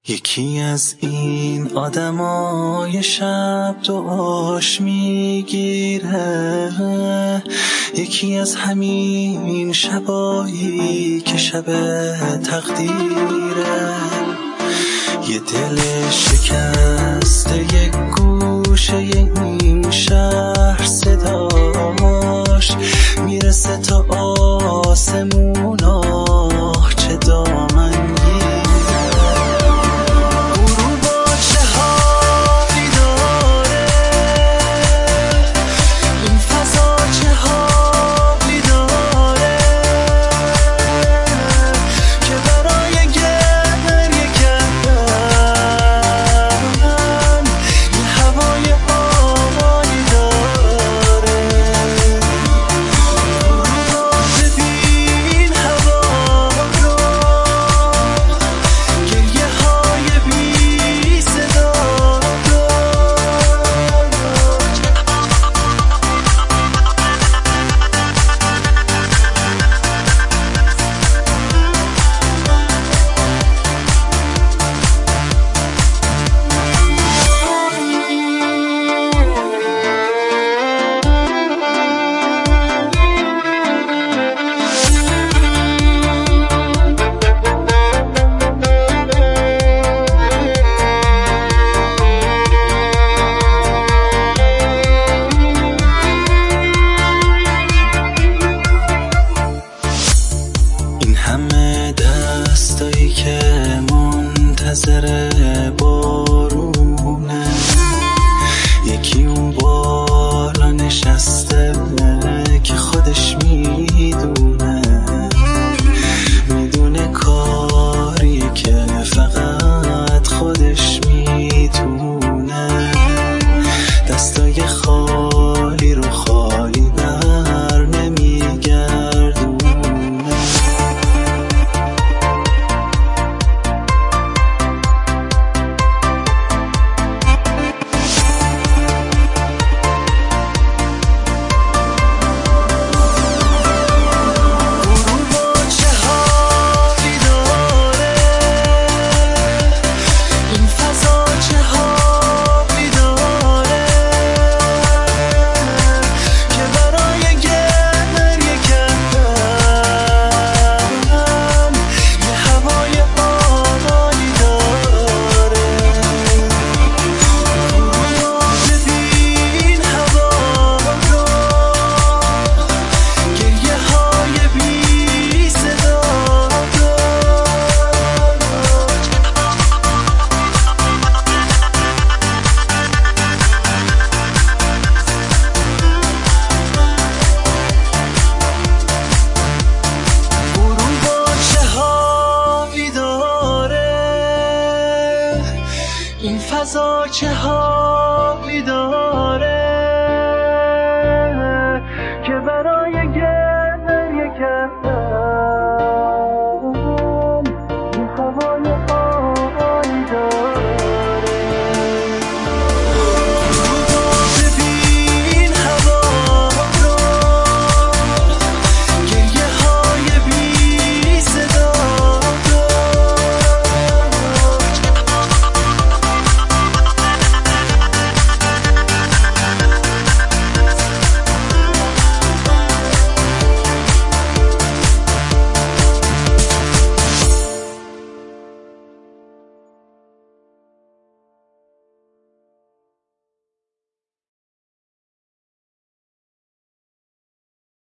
یکی از این آدمای شب دعاش میگیره، یکی از همین شبایی که شب تقدیره. یه دل شکسته یک گوشه این شهر صداش میرسه تا آسمونا، چه دامن که منتظر بارونه، یکی اون بالا نشسته که خودش میدونه کاری که فقط خودش میتونه. دستای خالی رو خالی بر نمیگردونه. این فضا چه حالی داره که برای